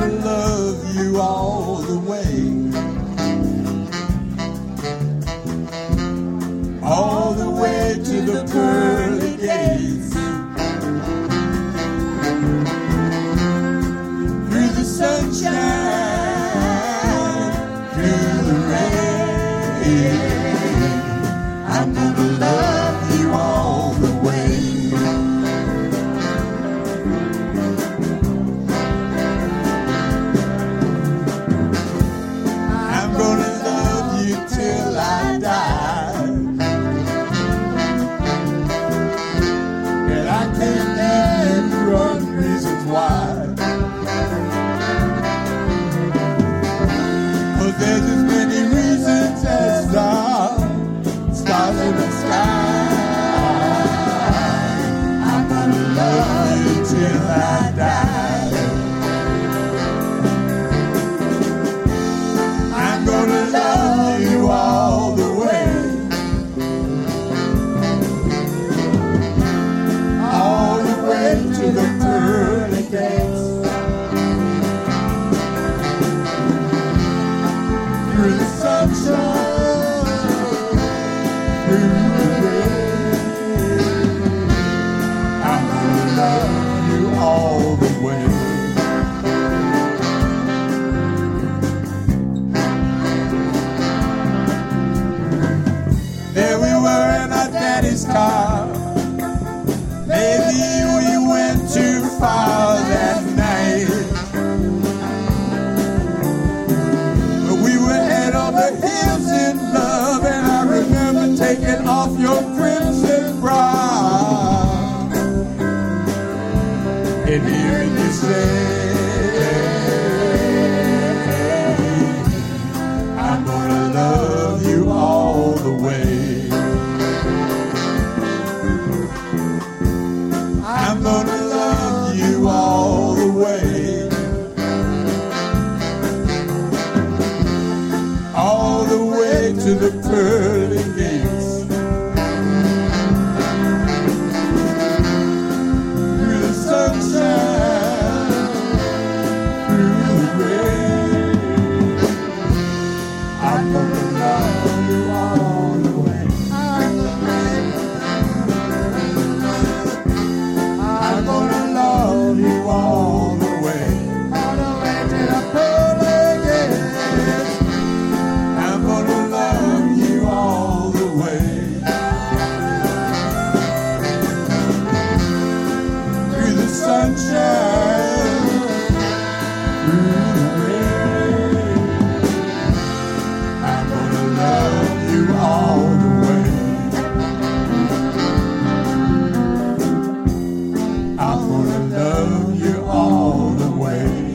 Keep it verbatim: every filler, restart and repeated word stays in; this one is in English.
love you all the way. All the way to the pearly gates. Through the sunshine, through the rain, I'm gonna love you all the way. I'm gonna love you till I die. And I can't give you one reasons why. Cause there's as many reasons as the stars in the sky. I'm gonna love you till I die. I'm gonna love you all the way. All the way to the pearly gates. Through the sunshine, through the rain, I'm gonna love you all the way. There we were in our daddy's car. Maybe we went too far that night. But we were head over heels in love, and I remember taking off your crimson bra and hearing you say, I'm gonna love you all the way. I'm gonna love you all the way. All the way to the pearly gates. Through the sunshine, through the rain, I'm gonna love you all the way. I'm gonna love you all the way. All the way to the pearly gates. I'm gonna love you all the way. Through the sunshine, through the rain, I'm gonna love you all the way. I'm gonna love you all the way.